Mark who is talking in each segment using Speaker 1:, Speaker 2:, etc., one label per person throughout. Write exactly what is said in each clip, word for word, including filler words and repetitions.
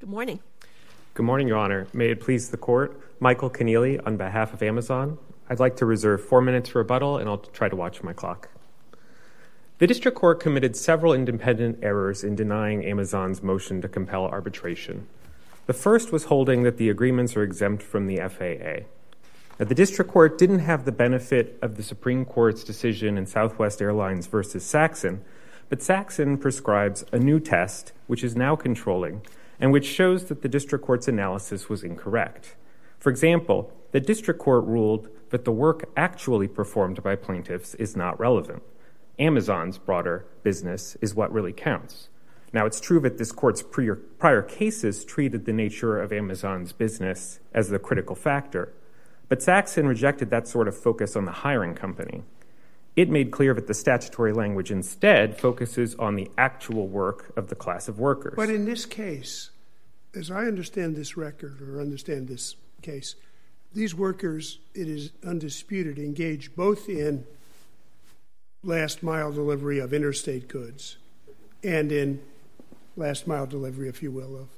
Speaker 1: Good morning.
Speaker 2: Good morning, Your Honor. May it please the Court, Michael Keneally on behalf of Amazon. I'd like to reserve four minutes for rebuttal, and I'll try to watch my clock. The District Court committed several independent errors in denying Amazon's motion to compel arbitration. The first was holding that the agreements are exempt from the F A A. Now, the District Court didn't have the benefit of the Supreme Court's decision in Southwest Airlines versus Saxon, but Saxon prescribes a new test, which is now controlling, and which shows that the District Court's analysis was incorrect. For example, the District Court ruled that the work actually performed by plaintiffs is not relevant. Amazon's broader business is what really counts. Now, it's true that this Court's prior, prior cases treated the nature of Amazon's business as the critical factor, but Saxon rejected that sort of focus on the hiring company. It made clear that the statutory language instead focuses on the actual work of the class of workers.
Speaker 3: But in this case, as I understand this record or understand this case, these workers, it is undisputed, engage both in last mile delivery of interstate goods and in last mile delivery, if you will, of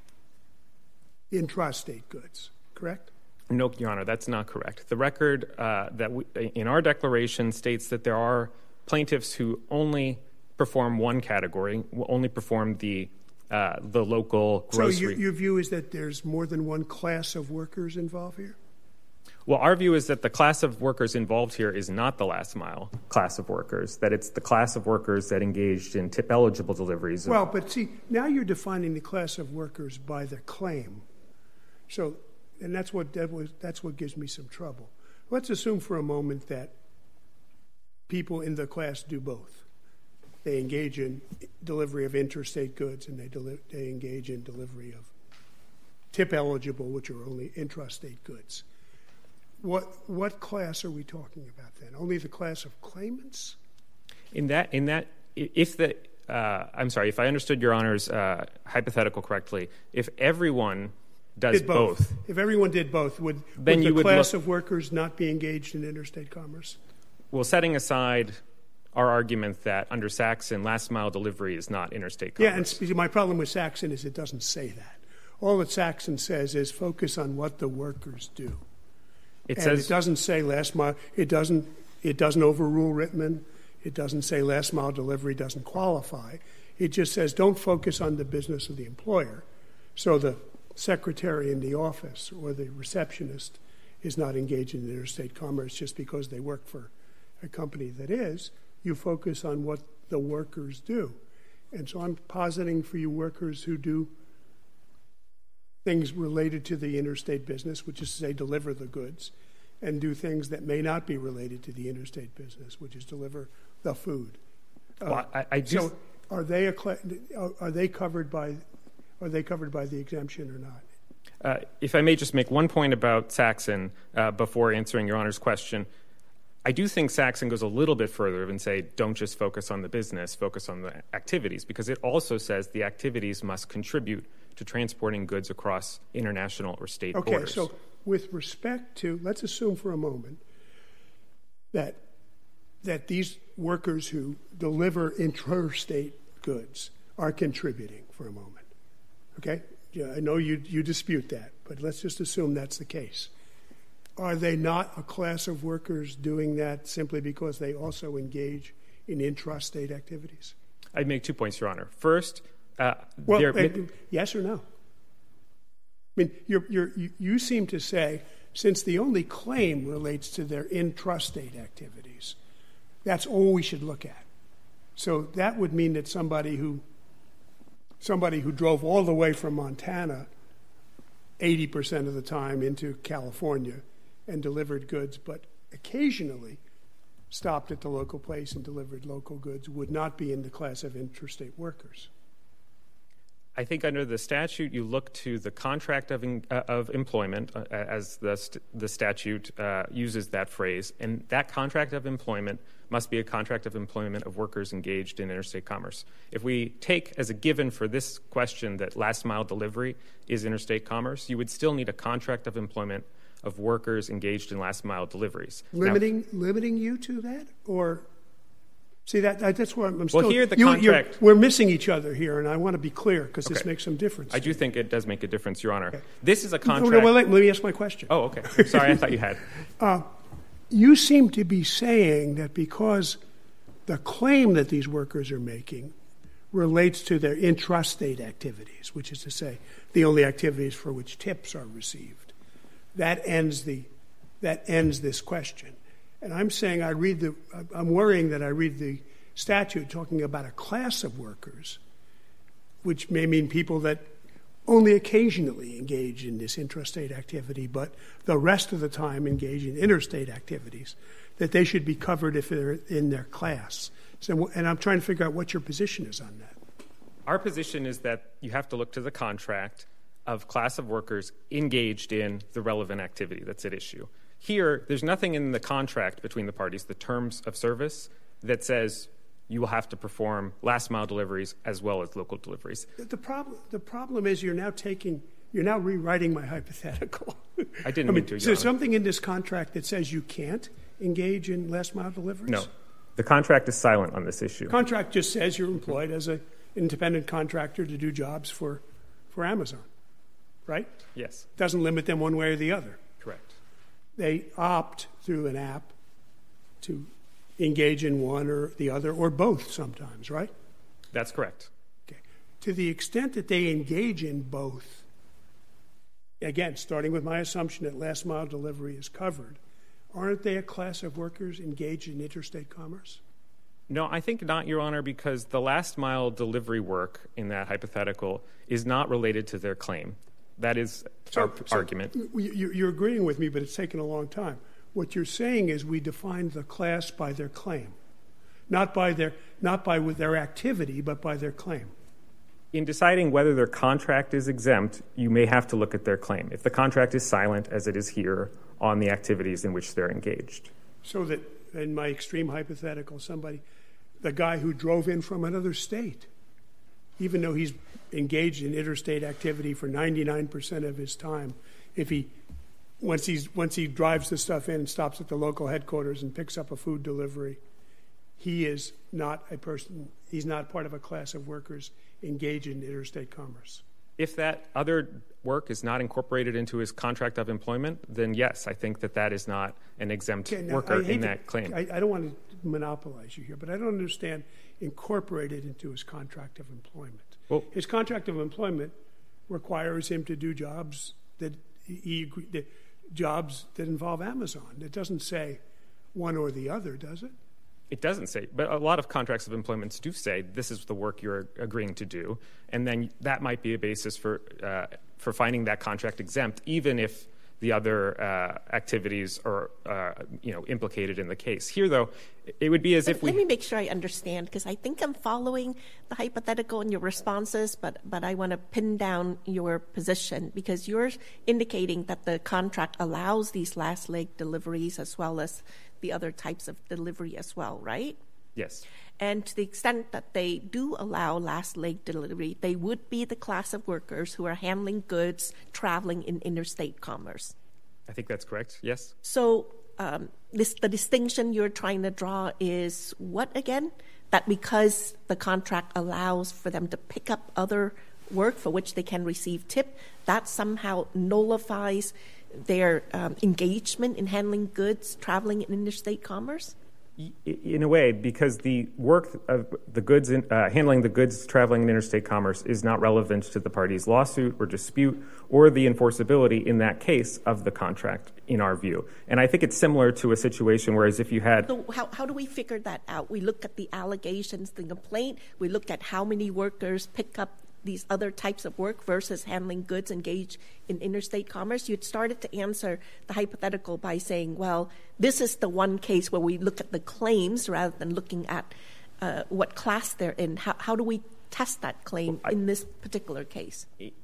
Speaker 3: intrastate goods, correct?
Speaker 2: No, Your Honor, that's not correct. The record uh, that we, in our declaration states that there are plaintiffs who only perform one category, only perform the uh, the local grocery.
Speaker 3: So your, your view is that there's more than one class of workers involved here?
Speaker 2: Well, our view is that the class of workers involved here is not the last mile class of workers, that it's the class of workers that engaged in tip-eligible deliveries.
Speaker 3: Well, but see, now you're defining the class of workers by the claim. So, and that's what that was, that's what gives me some trouble. Let's assume for a moment that people in the class do both. They engage in delivery of interstate goods and they, deli- they engage in delivery of tip-eligible, which are only intrastate goods. What what class are we talking about then? Only the class of claimants?
Speaker 2: In that, in that, if the, uh, I'm sorry, if I understood Your Honor's uh, hypothetical correctly, if everyone does
Speaker 3: did both.
Speaker 2: both,
Speaker 3: if everyone did both, would,
Speaker 2: then
Speaker 3: would
Speaker 2: you
Speaker 3: the
Speaker 2: would
Speaker 3: class
Speaker 2: look,
Speaker 3: of workers not be engaged in interstate commerce?
Speaker 2: Well, setting aside our argument that under Saxon, last mile delivery is not interstate commerce.
Speaker 3: Yeah, and my problem with Saxon is it doesn't say that. All that Saxon says is focus on what the workers do. It and says, it doesn't say last mile. It doesn't. It doesn't overrule Rittman. It doesn't say last mile delivery doesn't qualify. It just says don't focus on the business of the employer. So the secretary in the office or the receptionist is not engaged in interstate commerce just because they work for a company that is. You focus on what the workers do, and so I'm positing for you workers who do things related to the interstate business, which is to say deliver the goods, and do things that may not be related to the interstate business, which is deliver the food.
Speaker 2: Well,
Speaker 3: uh,
Speaker 2: I, I do.
Speaker 3: So, are they a, are they covered by are they covered by the exemption or not?
Speaker 2: Uh, if I may just make one point about Saxon uh, before answering Your Honor's question. I do think Saxon goes a little bit further and say don't just focus on the business, focus on the activities, because it also says the activities must contribute to transporting goods across international or state
Speaker 3: okay,
Speaker 2: borders.
Speaker 3: Okay, so with respect to, let's assume for a moment that that these workers who deliver interstate goods are contributing for a moment, okay? Yeah, I know you, you dispute that, but let's just assume that's the case. Are they not a class of workers doing that simply because they also engage in intrastate activities?
Speaker 2: I'd make two points, Your Honor. First, uh,
Speaker 3: well, uh, yes or no? I mean, you're, you're, you you seem to say since the only claim relates to their intrastate activities, that's all we should look at. So that would mean that somebody who somebody who drove all the way from Montana eighty percent of the time into California and delivered goods, but occasionally stopped at the local place and delivered local goods would not be in the class of interstate workers.
Speaker 2: I think under the statute, you look to the contract of in, uh, of employment, uh, as the st- the statute uh, uses that phrase, and that contract of employment must be a contract of employment of workers engaged in interstate commerce. If we take as a given for this question that last mile delivery is interstate commerce, you would still need a contract of employment of workers engaged in last mile deliveries.
Speaker 3: Limiting now, limiting you to that, or See, that, that that's where I'm, I'm still...
Speaker 2: Well, here the
Speaker 3: you,
Speaker 2: contract...
Speaker 3: We're missing each other here, and I want to be clear, because
Speaker 2: okay.
Speaker 3: this makes some difference.
Speaker 2: I do think it does make a difference, Your Honor.
Speaker 3: Okay.
Speaker 2: This is a contract...
Speaker 3: No, no, well, let, let me ask my question.
Speaker 2: Oh, okay. I'm sorry, I thought you had.
Speaker 3: Uh, you seem to be saying that because the claim that these workers are making relates to their intrastate activities, which is to say the only activities for which tips are received, that ends the that ends this question. And I'm saying I read the I'm worrying that I read the statute talking about a class of workers, which may mean people that only occasionally engage in this intrastate activity, but the rest of the time engage in interstate activities, that they should be covered if they're in their class. So, and I'm trying to figure out what your position is on that.
Speaker 2: Our position is that you have to look to the contract of class of workers engaged in the relevant activity that's at issue. Here, there's nothing in the contract between the parties, the terms of service, that says you will have to perform last-mile deliveries as well as local deliveries.
Speaker 3: The problem, the problem is you're now taking, you're now rewriting my hypothetical.
Speaker 2: I didn't
Speaker 3: I mean,
Speaker 2: mean to,
Speaker 3: is there something in this contract that says you can't engage in last-mile deliveries?
Speaker 2: No. The contract is silent on this issue.
Speaker 3: The contract just says you're employed as an independent contractor to do jobs for, for Amazon, right?
Speaker 2: Yes.
Speaker 3: Doesn't limit them one way or the other.
Speaker 2: Correct.
Speaker 3: They opt through an app to engage in one or the other, or both sometimes, right?
Speaker 2: That's correct.
Speaker 3: Okay. To the extent that they engage in both, again, starting with my assumption that last mile delivery is covered, aren't they a class of workers engaged in interstate commerce?
Speaker 2: No, I think not, Your Honor, because the last mile delivery work in that hypothetical is not related to their claim. That is
Speaker 3: so,
Speaker 2: our
Speaker 3: so
Speaker 2: argument.
Speaker 3: You're agreeing with me, but it's taken a long time. What you're saying is we define the class by their claim, not by their not by with their activity, but by their claim.
Speaker 2: In deciding whether their contract is exempt, you may have to look at their claim. If the contract is silent, as it is here, on the activities in which they're engaged.
Speaker 3: So that, in my extreme hypothetical, somebody, the guy who drove in from another state, even though he's engaged in interstate activity for ninety-nine percent of his time, if he Once he's once he drives the stuff in and stops at the local headquarters and picks up a food delivery, he is not a person, he's not part of a class of workers engaged in interstate commerce.
Speaker 2: If that other work is not incorporated into his contract of employment, then yes, I think that that is not an exempt
Speaker 3: okay, now,
Speaker 2: worker in
Speaker 3: to,
Speaker 2: that claim.
Speaker 3: I, I don't want to monopolize you here, but I don't understand incorporated into his contract of employment.
Speaker 2: Well,
Speaker 3: his contract of employment requires him to do jobs that he that, jobs that involve Amazon. It doesn't say one or the other, does it?
Speaker 2: It doesn't say, but a lot of contracts of employment do say this is the work you're agreeing to do, and then that might be a basis for uh, for finding that contract exempt, even if the other uh, activities are uh, you know implicated in the case. Here, though, it would be as
Speaker 1: but
Speaker 2: if we.
Speaker 1: Let me make sure I understand, because I think I'm following the hypothetical in your responses, but but I want to pin down your position, because you're indicating that the contract allows these last leg deliveries as well as the other types of delivery as well, right?
Speaker 2: Yes.
Speaker 1: And to the extent that they do allow last leg delivery, they would be the class of workers who are handling goods traveling in interstate commerce.
Speaker 2: I think that's correct, yes.
Speaker 1: So um, this, the distinction you're trying to draw is what again? That because the contract allows for them to pick up other work for which they can receive tip, that somehow nullifies their um, engagement in handling goods traveling in interstate commerce?
Speaker 2: In a way, because the work of the goods, in, uh, handling the goods traveling in interstate commerce is not relevant to the party's lawsuit or dispute or the enforceability in that case of the contract, in our view. And I think it's similar to a situation whereas if you had...
Speaker 1: So how, how do we figure that out? We look at the allegations, the complaint, we look at how many workers pick up these other types of work versus handling goods engaged in interstate commerce. You'd started to answer the hypothetical by saying, well, this is the one case where we look at the claims rather than looking at uh, what class they're in. How, how do we test that claim well, I, in this particular case?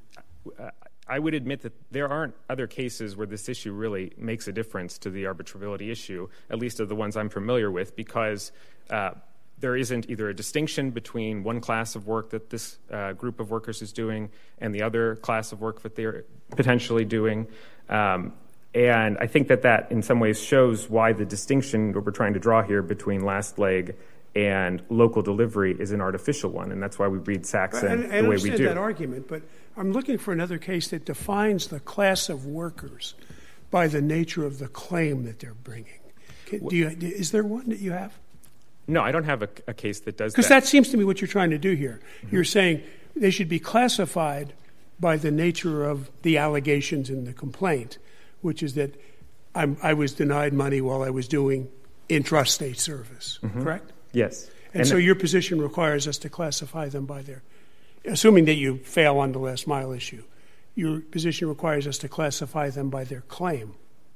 Speaker 2: I would admit that there aren't other cases where this issue really makes a difference to the arbitrability issue, at least of the ones I'm familiar with, because uh, there isn't either a distinction between one class of work that this uh, group of workers is doing and the other class of work that they're potentially doing. Um, and I think that that in some ways shows why the distinction that we're trying to draw here between last leg and local delivery is an artificial one, and that's why we read Saxon
Speaker 3: I, I
Speaker 2: the way we do.
Speaker 3: I understand that argument, but I'm looking for another case that defines the class of workers by the nature of the claim that they're bringing. Can, do you, is there one that you have?
Speaker 2: No, I don't have a, a case that does that.
Speaker 3: Because that seems to me what you're trying to do here. Mm-hmm. You're saying they should be classified by the nature of the allegations in the complaint, which is that I'm, I was denied money while I was doing intrastate service, mm-hmm. correct?
Speaker 2: Yes.
Speaker 3: And,
Speaker 2: and
Speaker 3: so your position requires us to classify them by their, assuming that you fail on the last mile issue, your position requires us to classify them by their claim.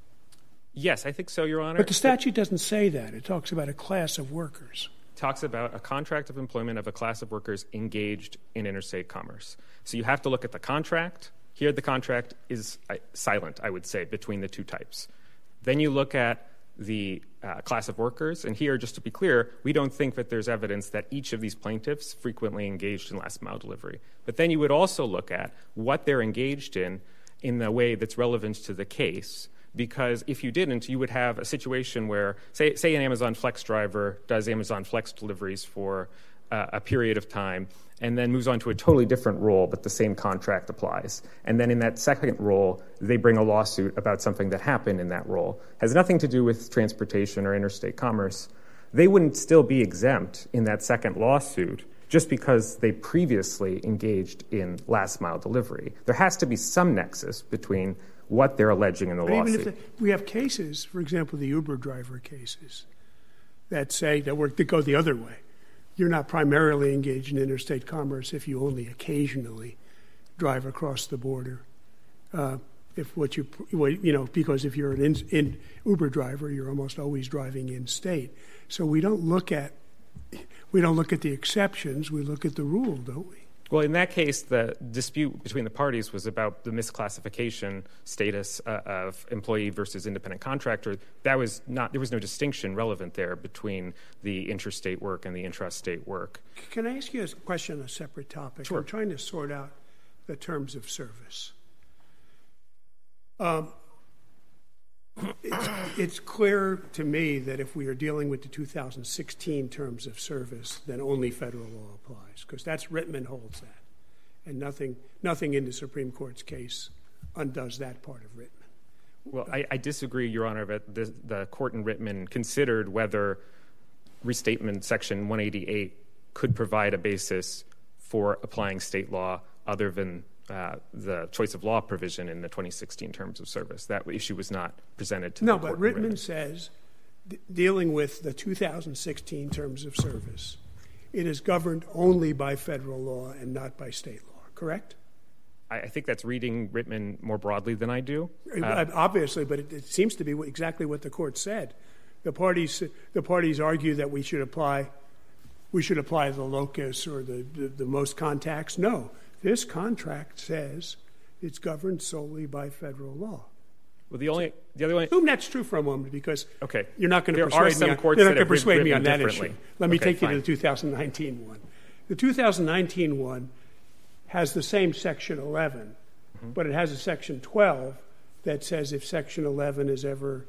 Speaker 2: Yes, I think so, Your Honor.
Speaker 3: But the statute doesn't say that. It talks about a class of workers.
Speaker 2: It talks about a contract of employment of a class of workers engaged in interstate commerce. So you have to look at the contract. Here the contract is silent, I would say, between the two types. Then you look at the uh, class of workers, and here, just to be clear, we don't think that there's evidence that each of these plaintiffs frequently engaged in last mile delivery. But then you would also look at what they're engaged in in the way that's relevant to the case, because if you didn't, you would have a situation where, say, say an Amazon Flex driver does Amazon Flex deliveries for uh, a period of time and then moves on to a totally different role, but the same contract applies. And then in that second role, they bring a lawsuit about something that happened in that role. It has nothing to do with transportation or interstate commerce. They wouldn't still be exempt in that second lawsuit just because they previously engaged in last mile delivery. There has to be some nexus between what they're alleging in the
Speaker 3: but
Speaker 2: lawsuit.
Speaker 3: Even if the, we have cases, for example, the Uber driver cases, that say that work that go the other way. You're not primarily engaged in interstate commerce if you only occasionally drive across the border. Uh, if what you you know because if you're an in, in Uber driver, you're almost always driving in state. So we don't look at we don't look at the exceptions. We look at the rule, don't we?
Speaker 2: Well, in that case, the dispute between the parties was about the misclassification status uh, of employee versus independent contractor. That was not, there was no distinction relevant there between the interstate work and the intrastate work.
Speaker 3: Can I ask you a question on a separate topic?
Speaker 2: Sure.
Speaker 3: I'm trying to sort out the terms of service. Um, it's, it's clear to me that if we are dealing with the two thousand sixteen terms of service, then only federal law applies, because that's Rittman holds that, and nothing nothing in the Supreme Court's case undoes that part of Rittman.
Speaker 2: Well, I, I disagree, Your Honor, that the, the court in Rittman considered whether restatement section one eighty-eight could provide a basis for applying state law other than Uh, the choice of law provision in the twenty sixteen terms of service. That issue was not presented to
Speaker 3: no,
Speaker 2: the court.
Speaker 3: No, but Rittman says, d- dealing with the two thousand sixteen terms of service, it is governed only by federal law and not by state law, correct?
Speaker 2: I, I think that's reading Rittman more broadly than I do.
Speaker 3: Uh, Obviously, but it, it seems to be what, exactly what the court said. The parties, the parties argue that we should apply, we should apply the locus or the, the, the most contacts. No. This contract says it's governed solely by federal law.
Speaker 2: Well, the only the other one.
Speaker 3: Assume that's true for a moment, because
Speaker 2: okay.
Speaker 3: you're not going to
Speaker 2: persuade
Speaker 3: persuade me. On,
Speaker 2: courts
Speaker 3: you're not
Speaker 2: that
Speaker 3: going to persuade me on that
Speaker 2: differently.
Speaker 3: issue. Let me
Speaker 2: okay,
Speaker 3: take
Speaker 2: fine.
Speaker 3: you to the two thousand nineteen one. The two thousand nineteen one has the same Section eleven, mm-hmm. but it has a Section twelve that says if Section eleven is ever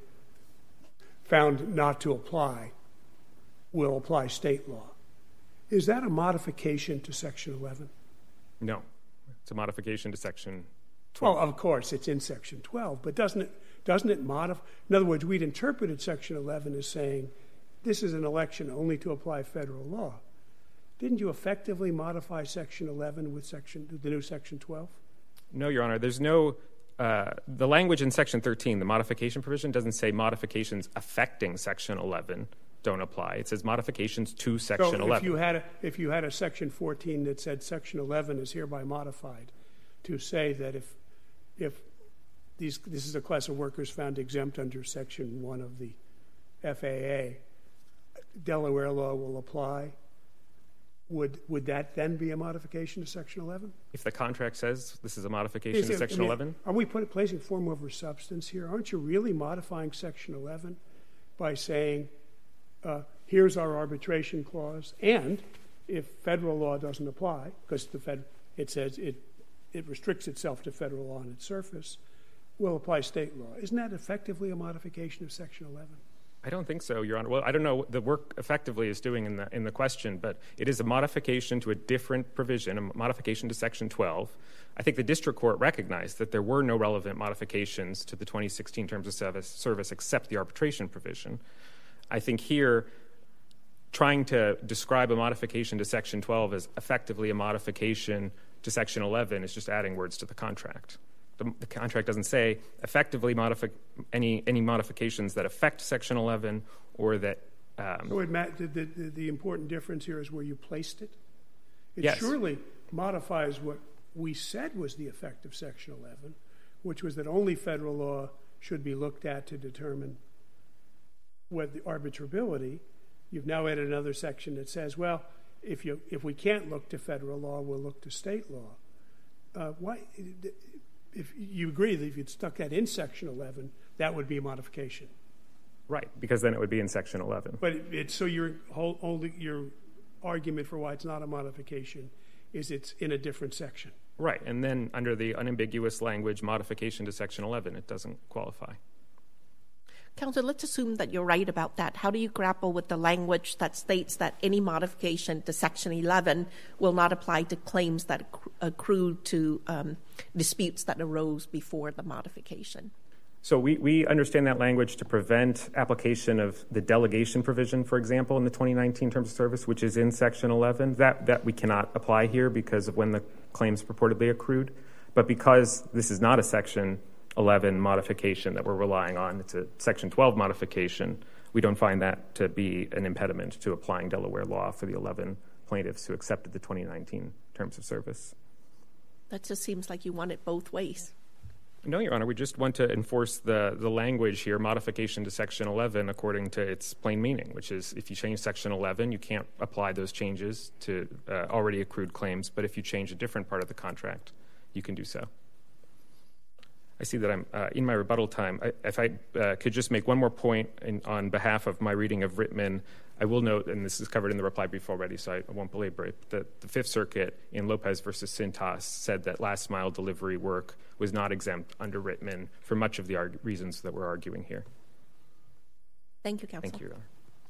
Speaker 3: found not to apply, will apply state law. Is that a modification to Section eleven?
Speaker 2: No, it's a modification to Section twelve.
Speaker 3: Well, of course, it's in Section twelve, but doesn't it doesn't it modify? In other words, we'd interpreted Section eleven as saying this is an election only to apply federal law. Didn't you effectively modify Section eleven with Section the new Section twelve?
Speaker 2: No, Your Honor. There's no uh, the language in Section thirteen, the modification provision, doesn't say modifications affecting Section eleven don't apply. It says modifications to Section
Speaker 3: so
Speaker 2: eleven.
Speaker 3: If you had a, if you had a Section fourteen that said Section eleven is hereby modified to say that if if these this is a class of workers found exempt under Section one of the F A A, Delaware law will apply. Would would that then be a modification to Section eleven?
Speaker 2: If the contract says this is a modification
Speaker 3: is
Speaker 2: to
Speaker 3: it,
Speaker 2: Section
Speaker 3: I mean,
Speaker 2: eleven?
Speaker 3: Are we put, placing form over substance here? Aren't you really modifying Section eleven by saying, uh, here's our arbitration clause, and if federal law doesn't apply, because the Fed, it says it, it restricts itself to federal law on its surface, will apply state law. Isn't that effectively a modification of Section eleven?
Speaker 2: I don't think so, Your Honor. Well, I don't know what the work effectively is doing in the in the question, but it is a modification to a different provision, a modification to Section twelve. I think the district court recognized that there were no relevant modifications to the twenty sixteen terms of service, service except the arbitration provision. I think here, trying to describe a modification to Section twelve as effectively a modification to Section eleven is just adding words to the contract. The, the contract doesn't say effectively modifi- any any modifications that affect Section eleven or that. Um,
Speaker 3: so it, Matt, the, the, the important difference here is where you placed it. It
Speaker 2: yes.
Speaker 3: surely modifies what we said was the effect of Section eleven, which was that only federal law should be looked at to determine what the arbitrability. You've now added another section that says, well, if you if we can't look to federal law, we'll look to state law. Uh, why? If you agree that if you'd stuck that in Section eleven, that would be a modification.
Speaker 2: Right, because then it would be in Section eleven.
Speaker 3: But it, it's so your whole only your argument for why it's not a modification is it's in a different section.
Speaker 2: Right, and then under the unambiguous language modification to Section eleven, it doesn't qualify.
Speaker 1: Counsel, let's assume that you're right about that. How do you grapple with the language that states that any modification to Section eleven will not apply to claims that accrued to um, disputes that arose before the modification?
Speaker 2: So we, we understand that language to prevent application of the delegation provision, for example, in the twenty nineteen Terms of Service, which is in Section eleven. That, that we cannot apply here because of when the claims purportedly accrued. But because this is not a Section eleven modification that we're relying on, it's a Section twelve modification, we don't find that to be an impediment to applying Delaware law for the eleven plaintiffs who accepted the twenty nineteen Terms of Service.
Speaker 1: That just seems like you want it both ways.
Speaker 2: No, Your Honor, we just want to enforce the, the language here, modification to Section eleven, according to its plain meaning, which is if you change Section eleven, you can't apply those changes to uh, already accrued claims, but if you change a different part of the contract, you can do so. I see that I'm uh, in my rebuttal time. I, if I uh, could just make one more point in, on behalf of my reading of Rittman, I will note, and this is covered in the reply brief already, so I won't belabor it, that the Fifth Circuit in Lopez versus Cintas said that last mile delivery work was not exempt under Rittman for much of the arg- reasons that we're arguing here.
Speaker 1: Thank you, Counsel.
Speaker 2: Thank you, Your Honor.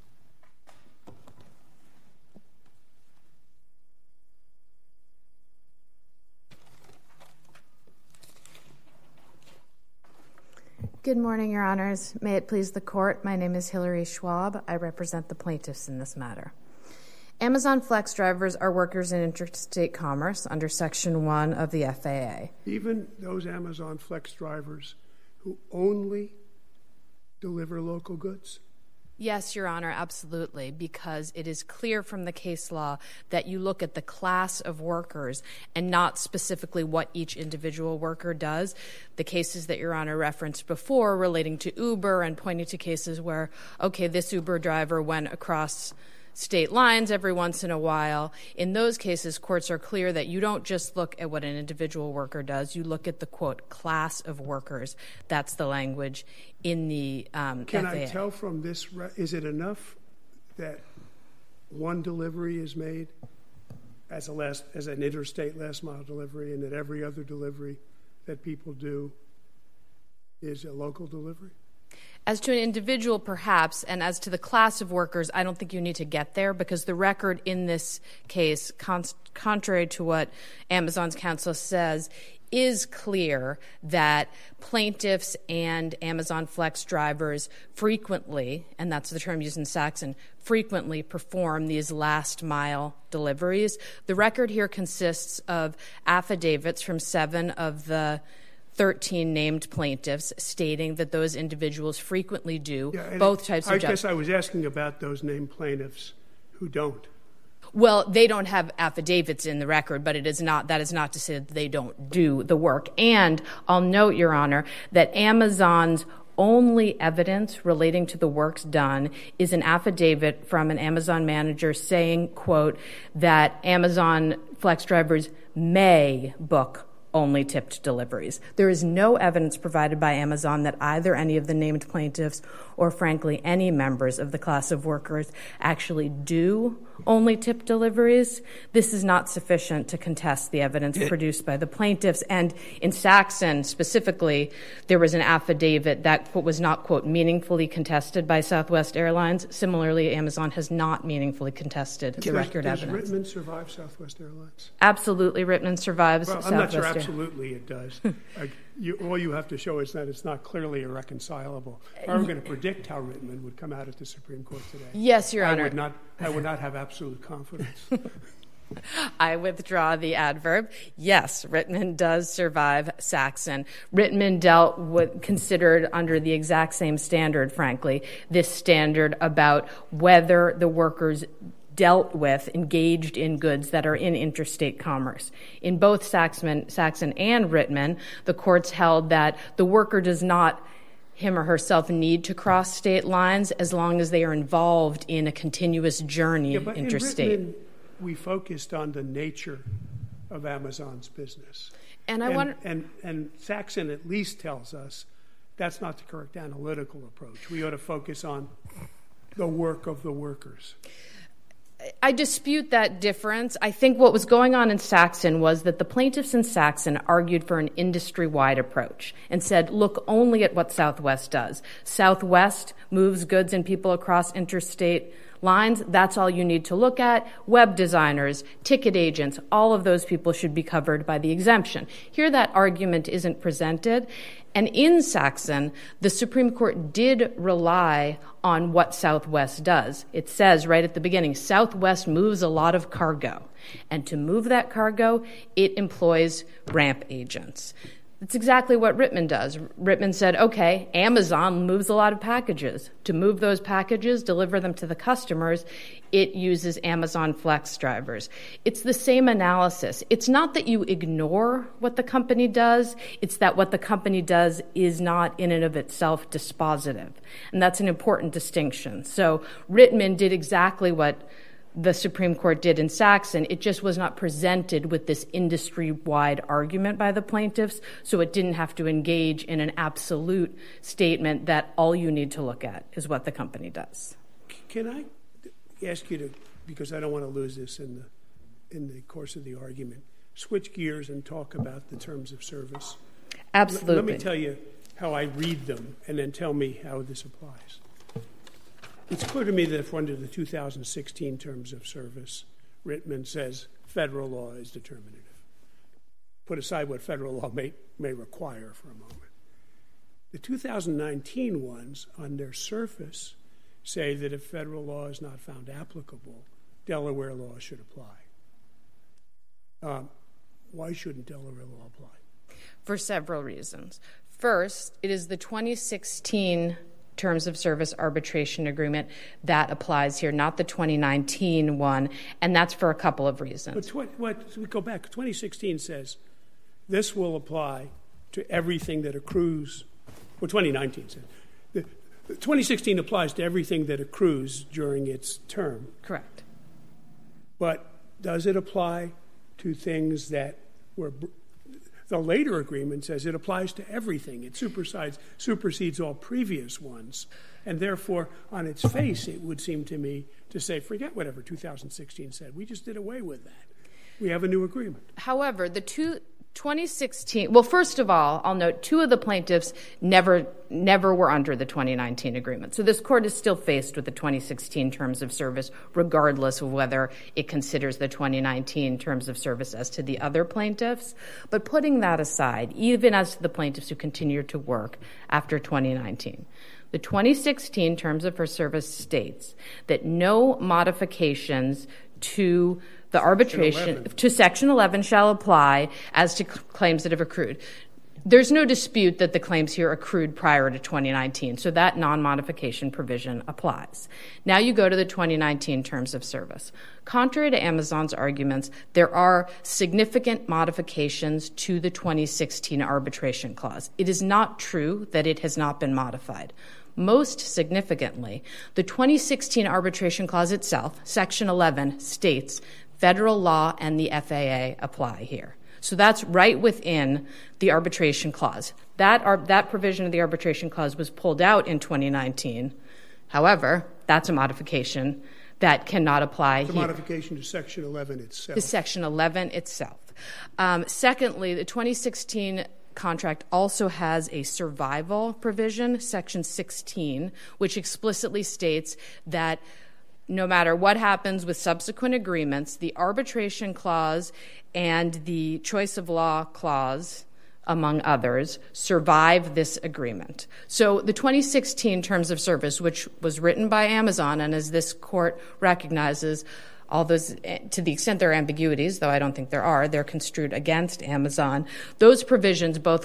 Speaker 4: Good morning, Your Honors. May it please the Court, my name is Hillary Schwab. I represent the plaintiffs in this matter. Amazon Flex drivers are workers in interstate commerce under Section one of the F A A.
Speaker 3: Even those Amazon Flex drivers who only deliver local goods?
Speaker 4: Yes, Your Honor, absolutely, because it is clear from the case law that you look at the class of workers and not specifically what each individual worker does. The cases that Your Honor referenced before relating to Uber and pointing to cases where, okay, this Uber driver went across state lines every once in a while. In those cases, courts are clear that you don't just look at what an individual worker does. You look at the, quote, class of workers. That's the language in the um,
Speaker 3: Can
Speaker 4: F A A.
Speaker 3: I tell from this, is it enough that one delivery is made as a last, as an interstate last mile delivery and that every other delivery that people do is a local delivery?
Speaker 4: As to an individual, perhaps, and as to the class of workers, I don't think you need to get there because the record in this case, con- contrary to what Amazon's counsel says, is clear that plaintiffs and Amazon Flex drivers frequently, and that's the term used in Saxon, frequently perform these last mile deliveries. The record here consists of affidavits from seven of the thirteen named plaintiffs stating that those individuals frequently do
Speaker 3: yeah,
Speaker 4: both types
Speaker 3: I
Speaker 4: of jobs.
Speaker 3: I guess I was asking about those named plaintiffs who don't.
Speaker 4: Well, they don't have affidavits in the record, but it is not, that is not to say that they don't do the work. And I'll note, Your Honor, that Amazon's only evidence relating to the works done is an affidavit from an Amazon manager saying, quote, that Amazon Flex drivers may book only tipped deliveries. There is no evidence provided by Amazon that either any of the named plaintiffs or, frankly, any members of the class of workers actually do only tip deliveries. This is not sufficient to contest the evidence it, produced by the plaintiffs. And in Saxon specifically, there was an affidavit that was not, quote, meaningfully contested by Southwest Airlines. Similarly, Amazon has not meaningfully contested the record
Speaker 3: does
Speaker 4: evidence.
Speaker 3: Does Rittman survive Southwest Airlines?
Speaker 4: Absolutely, Rittman survives
Speaker 3: well, I'm
Speaker 4: Southwest
Speaker 3: not sure absolutely it does. uh, you, all you have to show is that it's not clearly irreconcilable. If I were going to predict how Rittman would come out at the Supreme Court today,
Speaker 4: yes, Your
Speaker 3: I
Speaker 4: Honor.
Speaker 3: Would not, I would not have absolute confidence.
Speaker 4: I withdraw the adverb. Yes, Rittman does survive Saxon. Rittman dealt with, considered under the exact same standard, frankly, this standard about whether the workers dealt with, engaged in goods that are in interstate commerce. In both Saxon, Saxon and Rittman, the courts held that the worker does not him or herself need to cross state lines as long as they are involved in a continuous journey
Speaker 3: yeah, but
Speaker 4: interstate.
Speaker 3: In Rittman, we focused on the nature of Amazon's business.
Speaker 4: And I
Speaker 3: and,
Speaker 4: want
Speaker 3: and, and Saxon at least tells us that's not the correct analytical approach. We ought to focus on the work of the workers.
Speaker 4: I dispute that difference. I think what was going on in Saxon was that the plaintiffs in Saxon argued for an industry-wide approach and said, look only at what Southwest does. Southwest moves goods and people across interstate lines. That's all you need to look at. Web designers, ticket agents, all of those people should be covered by the exemption. Here that argument isn't presented. And in Saxon, the Supreme Court did rely on what Southwest does. It says right at the beginning, Southwest moves a lot of cargo. And to move that cargo, it employs ramp agents. That's exactly what Rittman does. Rittman said, okay, Amazon moves a lot of packages. To move those packages, deliver them to the customers, it uses Amazon Flex drivers. It's the same analysis. It's not that you ignore what the company does. It's that what the company does is not in and of itself dispositive. And that's an important distinction. So Rittman did exactly what the Supreme Court did in Saxon. It just was not presented with this industry-wide argument by the plaintiffs, so it didn't have to engage in an absolute statement that all you need to look at is what the company does.
Speaker 3: Can I ask you to, because I don't want to lose this in the in the course of the argument, switch gears and talk about the terms of service?
Speaker 4: Absolutely.
Speaker 3: L- let me tell you how I read them, and then tell me how this applies. It's clear to me that if under the two thousand sixteen terms of service, Rittman says federal law is determinative. Put aside what federal law may, may require for a moment. The two thousand nineteen ones, on their surface, say that if federal law is not found applicable, Delaware law should apply. Um, why shouldn't Delaware law apply?
Speaker 4: For several reasons. First, it is the twenty sixteen terms of service arbitration agreement that applies here, not the twenty nineteen one, and that's for a couple of reasons.
Speaker 3: But tw- what, we go back. twenty sixteen says this will apply to everything that accrues. Well, twenty nineteen said. The, the twenty sixteen applies to everything that accrues during its term.
Speaker 4: Correct.
Speaker 3: But does it apply to things that were... The later agreement says it applies to everything. It supersedes, supersedes all previous ones. And therefore, on its face, it would seem to me to say, forget whatever two thousand sixteen said. We just did away with that. We have a new agreement.
Speaker 4: However, the two, twenty sixteen, well, first of all, I'll note two of the plaintiffs never never were under the twenty nineteen agreement. So this court is still faced with the twenty sixteen terms of service, regardless of whether it considers the twenty nineteen terms of service as to the other plaintiffs. But putting that aside, even as to the plaintiffs who continue to work after twenty nineteen, the twenty sixteen terms of service states that no modifications to the arbitration, to Section eleven shall apply as to claims that have accrued. There's no dispute that the claims here accrued prior to twenty nineteen, so that non-modification provision applies. Now you go to the twenty nineteen terms of service. Contrary to Amazon's arguments, there are significant modifications to the twenty sixteen arbitration clause. It is not true that it has not been modified. Most significantly, the twenty sixteen arbitration clause itself, Section eleven, states federal law and the F A A apply here. So that's right within the arbitration clause. That, ar- that provision of the arbitration clause was pulled out in twenty nineteen. However, that's a modification that cannot apply
Speaker 3: the
Speaker 4: here.
Speaker 3: Modification to Section eleven itself.
Speaker 4: To Section eleven itself. Um, secondly, the twenty sixteen contract also has a survival provision, Section sixteen, which explicitly states that no matter what happens with subsequent agreements, the arbitration clause and the choice of law clause, among others, survive this agreement. So the twenty sixteen Terms of Service, which was written by Amazon, and as this court recognizes, all those, to the extent there are ambiguities, though I don't think there are, they're construed against Amazon. Those provisions both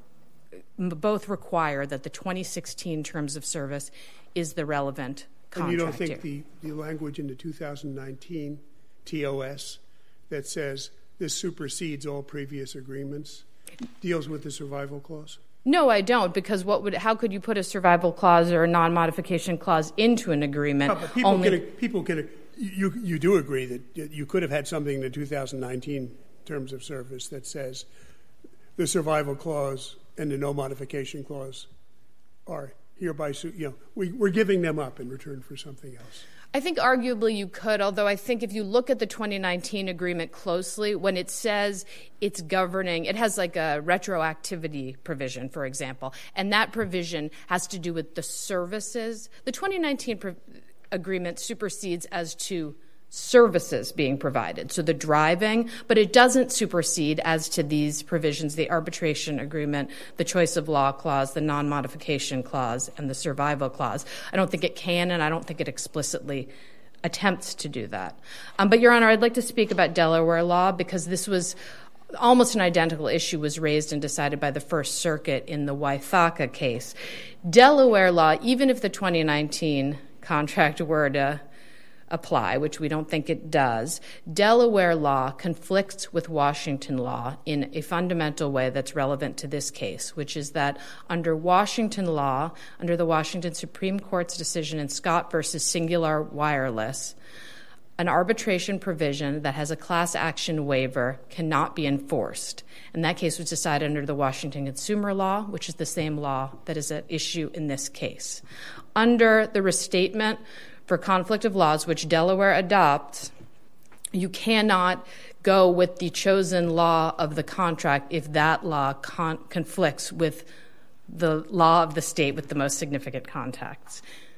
Speaker 4: both require that the twenty sixteen Terms of Service is the relevant contract.
Speaker 3: And you don't think
Speaker 4: here.
Speaker 3: the, the language in the two thousand nineteen T O S that says this supersedes all previous agreements deals with the survival clause?
Speaker 4: No, I don't, because what would? How could you put a survival clause or a non-modification clause into an agreement?
Speaker 3: No, but people
Speaker 4: only-
Speaker 3: can, people can, you, you do agree that you could have had something in the two thousand nineteen Terms of Service that says the survival clause and the no modification clause are hereby, you know, we, we're giving them up in return for something else.
Speaker 4: I think arguably you could, although I think if you look at the twenty nineteen agreement closely, when it says it's governing, it has like a retroactivity provision, for example, and that provision has to do with the services. The twenty nineteen pro- agreement supersedes as to services being provided, so the driving, but it doesn't supersede as to these provisions, the arbitration agreement, the choice of law clause, the non-modification clause, and the survival clause. I don't think it can, and I don't think it explicitly attempts to do that. Um, but, Your Honor, I'd like to speak about Delaware law, because this was almost an identical issue was raised and decided by the First Circuit in the Wythaka case. Delaware law, even if the twenty nineteen contract were to apply, which we don't think it does, Delaware law conflicts with Washington law in a fundamental way that's relevant to this case, which is that under Washington law, under the Washington Supreme Court's decision in Scott versus Singular Wireless, an arbitration provision that has a class action waiver cannot be enforced. And that case was decided under the Washington Consumer Law, which is the same law that is at issue in this case. Under the restatement for conflict of laws, which Delaware adopts, you cannot go with the chosen law of the contract if that law con- conflicts with the law of the state with the most significant contacts.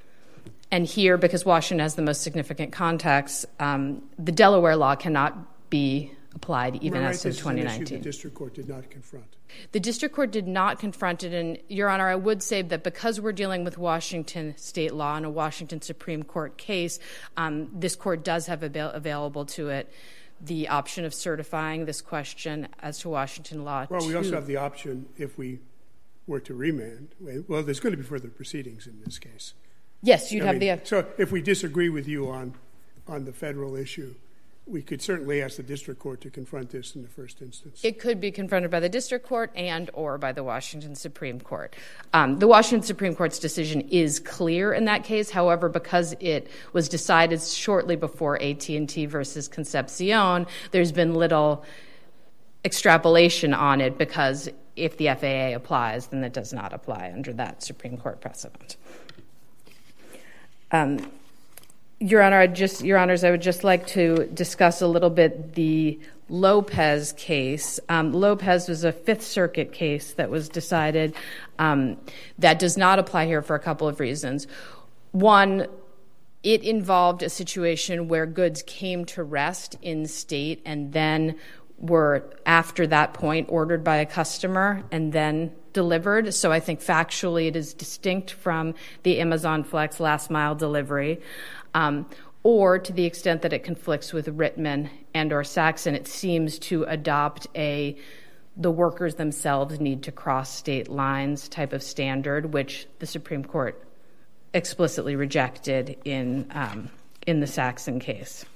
Speaker 4: And here, because Washington has the most significant contacts, um, the Delaware law cannot be applied even
Speaker 3: right,
Speaker 4: as to twenty nineteen.
Speaker 3: This is an issue the district court did not confront.
Speaker 4: The district court did not confront it, and, Your Honor, I would say that because we're dealing with Washington state law and a Washington Supreme Court case, um, this court does have avail- available to it the option of certifying this question as to Washington law.
Speaker 3: Well, we
Speaker 4: to-
Speaker 3: also have the option, if we were to remand, well, there's going to be further proceedings in this case.
Speaker 4: Yes, you'd
Speaker 3: I
Speaker 4: have
Speaker 3: mean,
Speaker 4: the...
Speaker 3: So if we disagree with you on, on the federal issue, we could certainly ask the district court to confront this in the first instance.
Speaker 4: It could be confronted by the district court and or by the Washington Supreme Court. Um, the Washington Supreme Court's decision is clear in that case. However, because it was decided shortly before A T and T versus Concepcion, there's been little extrapolation on it, because if the F A A applies, then it does not apply under that Supreme Court precedent. Um, Your Honor, I'd just, Your Honors, I would just like to discuss a little bit the Lopez case. Um, Lopez was a Fifth Circuit case that was decided um, that does not apply here for a couple of reasons. One, it involved a situation where goods came to rest in state and then were, after that point, ordered by a customer and then delivered. So I think factually it is distinct from the Amazon Flex last mile delivery. Um, or to the extent that it conflicts with Rittman and or Saxon, it seems to adopt a the workers themselves need to cross state lines type of standard, which the Supreme Court explicitly rejected in um, in the Saxon case.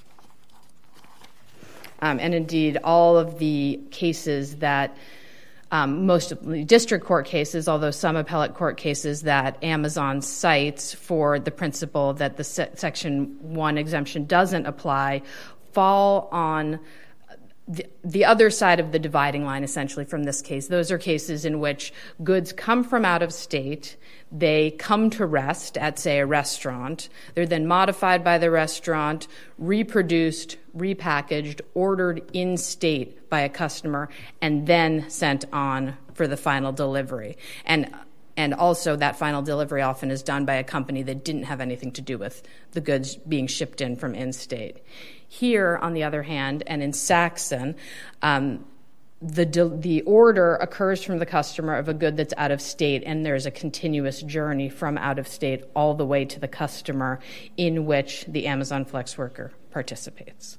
Speaker 4: Um, and indeed, all of the cases that Um, most of the district court cases, although some appellate court cases that Amazon cites for the principle that the se- Section one exemption doesn't apply, fall on the, the other side of the dividing line, essentially, from this case, those are cases in which goods come from out of state, they come to rest at, say, a restaurant, they're then modified by the restaurant, reproduced, repackaged, ordered in state by a customer, and then sent on for the final delivery. And And also that final delivery often is done by a company that didn't have anything to do with the goods being shipped in from in-state. Here, on the other hand, and in Saxon, um, the, de- the order occurs from the customer of a good that's out of state, and there's a continuous journey from out of state all the way to the customer in which the Amazon Flex worker participates.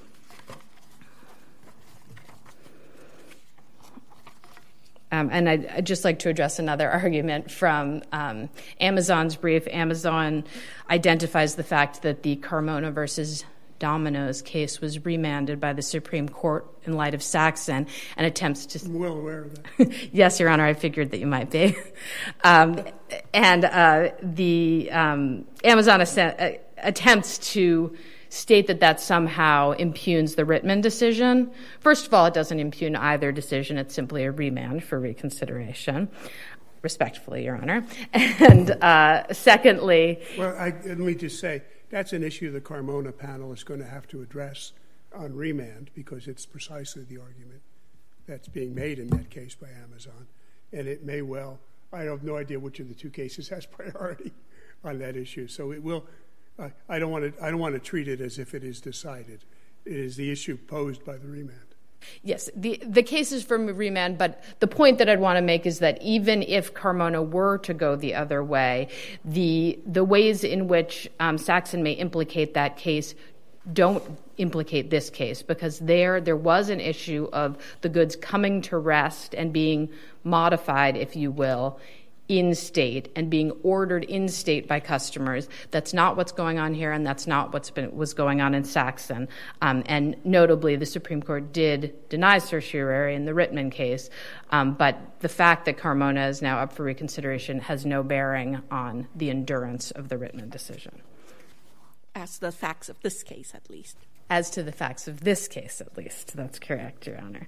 Speaker 4: Um, and I'd, I'd just like to address another argument from um, Amazon's brief. Amazon identifies the fact that the Carmona versus Domino's case was remanded by the Supreme Court in light of Saxon and attempts to...
Speaker 3: I'm well aware of that.
Speaker 4: Yes, Your Honor, I figured that you might be. um, and uh, the um, Amazon att- attempts to state that that somehow impugns the Rittman decision. First of all, it doesn't impugn either decision. It's simply a remand for reconsideration. Respectfully, Your Honor. And uh, secondly...
Speaker 3: Well, I, let me just say, that's an issue the Carmona panel is going to have to address on remand because it's precisely the argument that's being made in that case by Amazon. And it may well... I have no idea which of the two cases has priority on that issue. So it will... Uh, I don't want to. I don't want to treat it as if it is decided. It is the issue posed by the remand.
Speaker 4: Yes, the the case is for remand, but the point that I'd want to make is that even if Carmona were to go the other way, the the ways in which um, Saxon may implicate that case don't implicate this case, because there there was an issue of the goods coming to rest and being modified, if you will, in state and being ordered in state by customers. That's not what's going on here, and that's not what's been was going on in Saxon. Um, and notably, the Supreme Court did deny certiorari in the Rittman case, um, but the fact that Carmona is now up for reconsideration has no bearing on the endurance of the Rittman decision.
Speaker 1: As the facts of this case, at least.
Speaker 4: As to the facts of this case, at least. That's correct, Your Honor.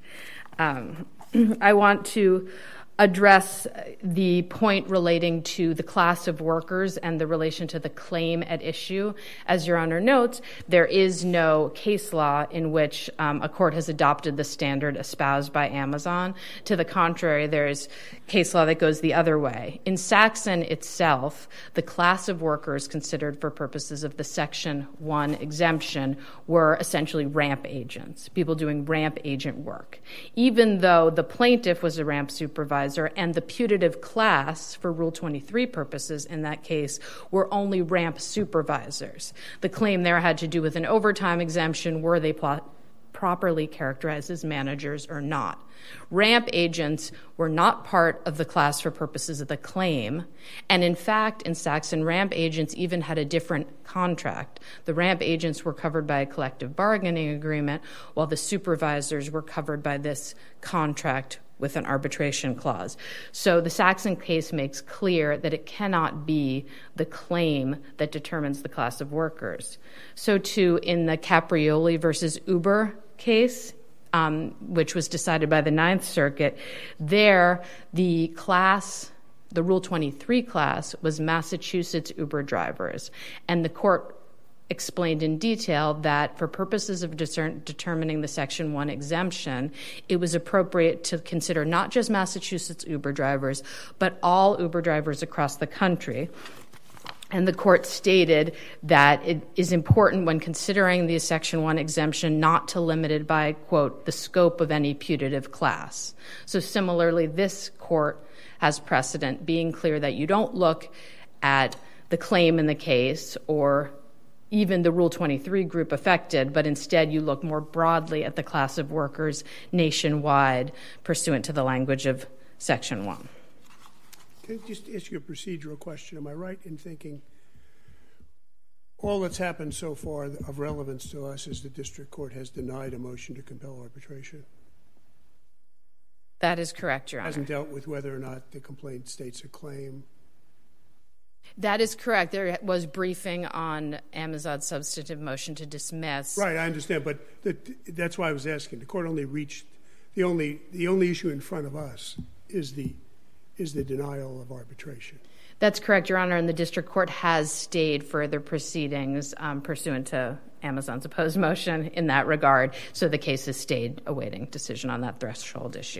Speaker 4: Um, I want to address the point relating to the class of workers and the relation to the claim at issue. As Your Honor notes, there is no case law in which um, a court has adopted the standard espoused by Amazon. To the contrary, there is case law that goes the other way. In Saxon itself, the class of workers considered for purposes of the Section one exemption were essentially ramp agents, people doing ramp agent work. Even though the plaintiff was a ramp supervisor, and the putative class for Rule twenty-three purposes in that case were only ramp supervisors. The claim there had to do with an overtime exemption. Were they pl- properly characterized as managers or not? Ramp agents were not part of the class for purposes of the claim. And in fact, in Saxon, ramp agents even had a different contract. The ramp agents were covered by a collective bargaining agreement, while the supervisors were covered by this contract with an arbitration clause. So the Saxon case makes clear that it cannot be the claim that determines the class of workers. So too in the Caprioli versus Uber case, um, which was decided by the Ninth Circuit, there the class, the Rule twenty-three class, was Massachusetts Uber drivers. And the court explained in detail that for purposes of discern, determining the Section one exemption, it was appropriate to consider not just Massachusetts Uber drivers, but all Uber drivers across the country. And the court stated that it is important when considering the Section one exemption not to limit it by, quote, the scope of any putative class. So similarly, this court has precedent being clear that you don't look at the claim in the case or even the Rule twenty-three group affected, but instead you look more broadly at the class of workers nationwide pursuant to the language of Section one.
Speaker 3: Can I just ask you a procedural question? Am I right in thinking all that's happened so far of relevance to us is the district court has denied a motion to compel arbitration?
Speaker 4: That is correct, Your Honor.
Speaker 3: Hasn't dealt with whether or not the complaint states a claim?
Speaker 4: That is correct. There was briefing on Amazon's substantive motion to dismiss.
Speaker 3: Right, I understand, but the, that's why I was asking. The court only reached the only the only issue in front of us is the is the denial of arbitration.
Speaker 4: That's correct, Your Honor, and the district court has stayed further proceedings um, pursuant to Amazon's opposed motion in that regard, so the case has stayed awaiting decision on that threshold issue.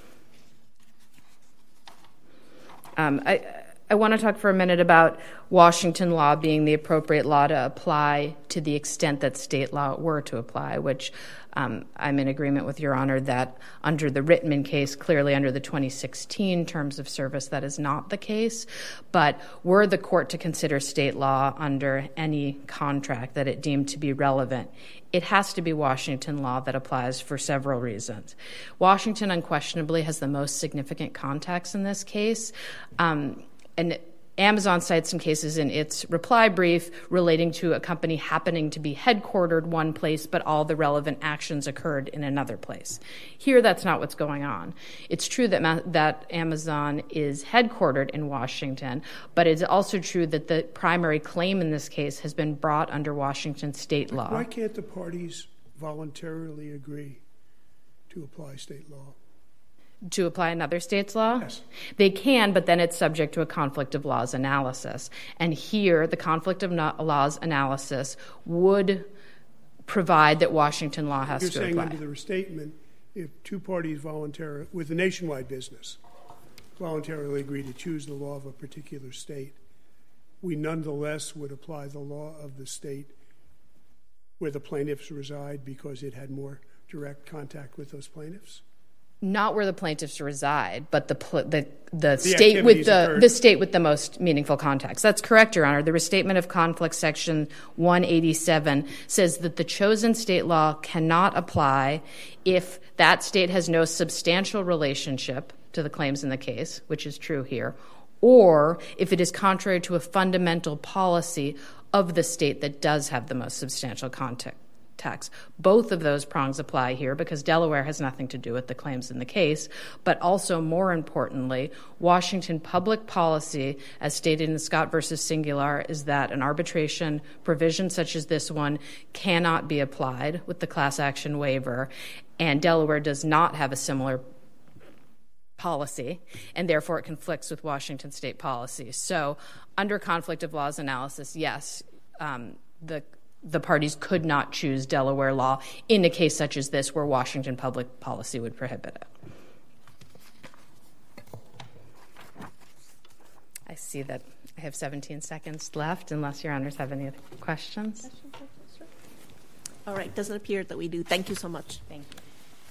Speaker 4: Um, I, I want to talk for a minute about Washington law being the appropriate law to apply to the extent that state law were to apply, which um, I'm in agreement with Your Honor that under the Rittman case, clearly under the twenty sixteen terms of service, that is not the case. But were the court to consider state law under any contract that it deemed to be relevant, it has to be Washington law that applies for several reasons. Washington unquestionably has the most significant context in this case. Um, and Amazon cites some cases in its reply brief relating to a company happening to be headquartered one place, but all the relevant actions occurred in another place. Here, that's not what's going on. It's true that ma- that Amazon is headquartered in Washington, but it's also true that the primary claim in this case has been brought under Washington state law.
Speaker 3: Why can't the parties voluntarily agree to apply state law?
Speaker 4: To apply another state's law?
Speaker 3: Yes.
Speaker 4: They can, but then it's subject to a conflict of laws analysis. And here, the conflict of no- laws analysis would provide that Washington law has
Speaker 3: You're
Speaker 4: to
Speaker 3: saying
Speaker 4: apply.
Speaker 3: under the restatement, if two parties voluntarily, with a nationwide business, voluntarily agree to choose the law of a particular state, we nonetheless would apply the law of the state where the plaintiffs reside because it had more direct contact with those plaintiffs?
Speaker 4: Not where the plaintiffs reside, but the pl- the, the,
Speaker 3: The
Speaker 4: state with the
Speaker 3: occurred.
Speaker 4: the state with the most meaningful context. That's correct, Your Honor. The Restatement of Conflict, Section one eighty-seven, says that the chosen state law cannot apply if that state has no substantial relationship to the claims in the case, which is true here, or if it is contrary to a fundamental policy of the state that does have the most substantial context. Tax. Both of those prongs apply here because Delaware has nothing to do with the claims in the case, but also more importantly, Washington public policy, as stated in Scott versus Singular, is that an arbitration provision such as this one cannot be applied with the class action waiver, and Delaware does not have a similar policy, and therefore it conflicts with Washington state policy. So under conflict of laws analysis, yes, um, the the parties could not choose Delaware law in a case such as this where Washington public policy would prohibit it. I see that I have seventeen seconds left, unless Your Honors have any other questions.
Speaker 1: All right, doesn't appear that we do. Thank you so much.
Speaker 4: Thank you.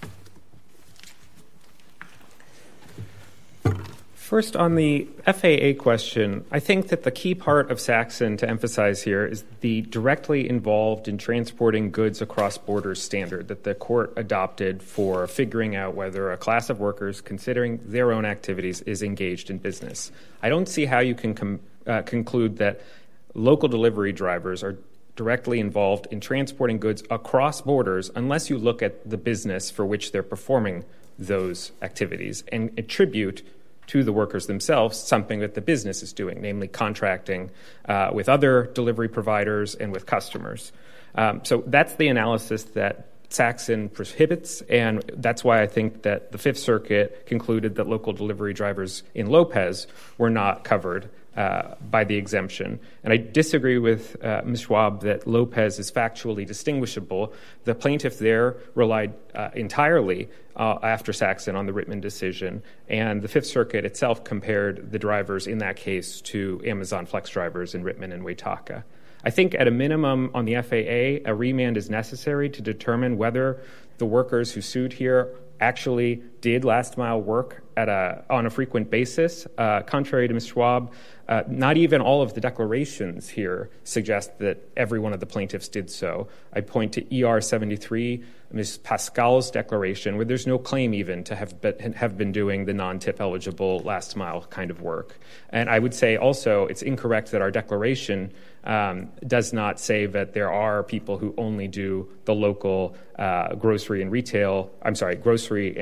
Speaker 2: First, on the F A A question, I think that the key part of Saxon to emphasize here is the directly involved in transporting goods across borders standard that the court adopted for figuring out whether a class of workers considering their own activities is engaged in business. I don't see how you can com- uh, conclude that local delivery drivers are directly involved in transporting goods across borders unless you look at the business for which they're performing those activities and attribute to the workers themselves something that the business is doing, namely contracting uh, with other delivery providers and with customers. Um, so that's the analysis that Saxon prohibits, and that's why I think that the Fifth Circuit concluded that local delivery drivers in Lopez were not covered uh, by the exemption. And I disagree with uh, Miz Schwab that Lopez is factually distinguishable. The plaintiff there relied uh, entirely uh, after Saxon on the Rittman decision, and the Fifth Circuit itself compared the drivers in that case to Amazon Flex drivers in Rittman and Waitaka. I think at a minimum on the F A A, a remand is necessary to determine whether the workers who sued here actually did last mile work at a, on a frequent basis. Uh, contrary to Miz Schwab, uh, not even all of the declarations here suggest that every one of the plaintiffs did so. I point to E R seventy-three, Miz Pascal's declaration, where there's no claim even to have been, have been doing the non-tip eligible last mile kind of work. And I would say also it's incorrect that our declaration um, does not say that there are people who only do the local uh, grocery and retail, I'm sorry, grocery and restaurant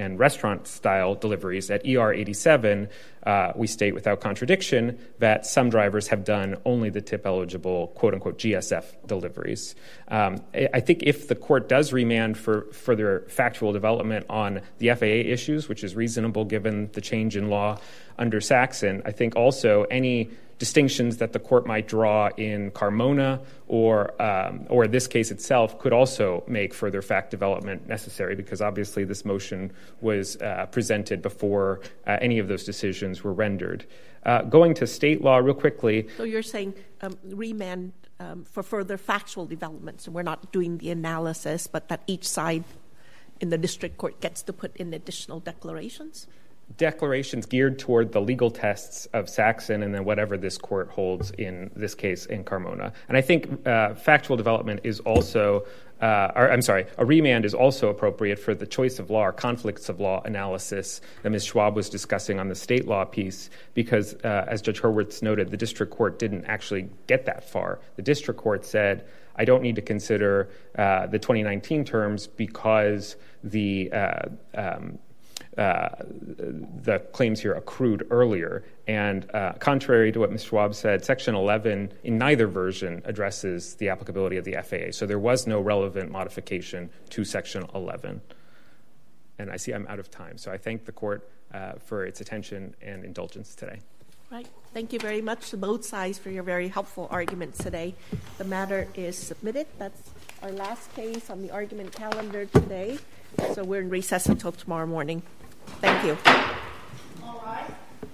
Speaker 2: restaurant-style deliveries. At E R eighty-seven, uh, we state without contradiction that some drivers have done only the tip-eligible, quote-unquote, G S F deliveries. Um, I think if the court does remand for further factual development on the F A A issues, which is reasonable given the change in law under Saxon, I think also any distinctions that the court might draw in Carmona or um, or this case itself could also make further fact development necessary, because obviously this motion was uh, presented before uh, any of those decisions were rendered. Uh, going to state law real quickly.
Speaker 1: So you're saying um, remand um, for further factual developments, and we're not doing the analysis, but that each side in the district court gets to put in additional declarations?
Speaker 2: Declarations geared toward the legal tests of Saxon and then whatever this court holds in this case in Carmona. And I think uh, factual development is also, uh, or, I'm sorry, a remand is also appropriate for the choice of law or conflicts of law analysis that Miz Schwab was discussing on the state law piece, because uh, as Judge Hurwitz noted, the district court didn't actually get that far. The district court said, I don't need to consider uh, the twenty nineteen terms because the uh, um, Uh, the claims here accrued earlier. And uh, contrary to what Miz Schwab said, Section eleven in neither version addresses the applicability of the F A A. So there was no relevant modification to Section eleven. And I see I'm out of time. So I thank the court uh, for its attention and indulgence today.
Speaker 1: Right. Thank you very much to both sides for your very helpful arguments today. The matter is submitted. That's our last case on the argument calendar today. So we're in recess until tomorrow morning. Thank you.
Speaker 5: All right.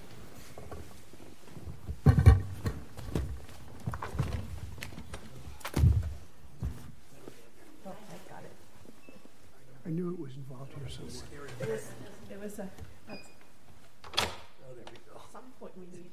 Speaker 1: Oh, I got it.
Speaker 3: I knew it was involved here somewhere.
Speaker 1: It was, it was a, at some point we need